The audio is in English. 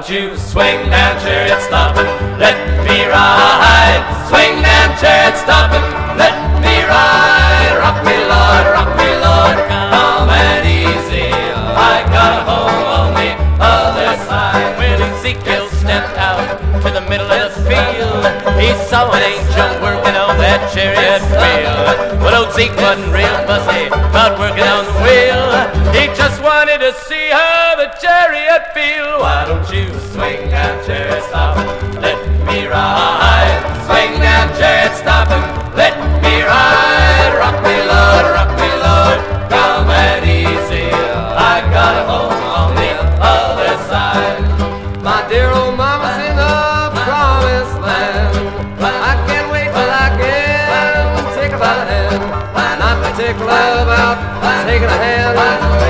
don't you swing down, chariot, stop and let me ride. Swing down, chariot, stop and let me ride. Rock me, Lord, calm and easy. I got a home on the other side. When Ezekiel stepped out to the middle of the field, he saw an angel working on that chariot wheel. Well, old Zeke wasn't real fussy about working on the wheel. He just wanted to see how the chariot feel. Why don't you swing down, chariot, stop and let me ride? Swing down, chariot, stop and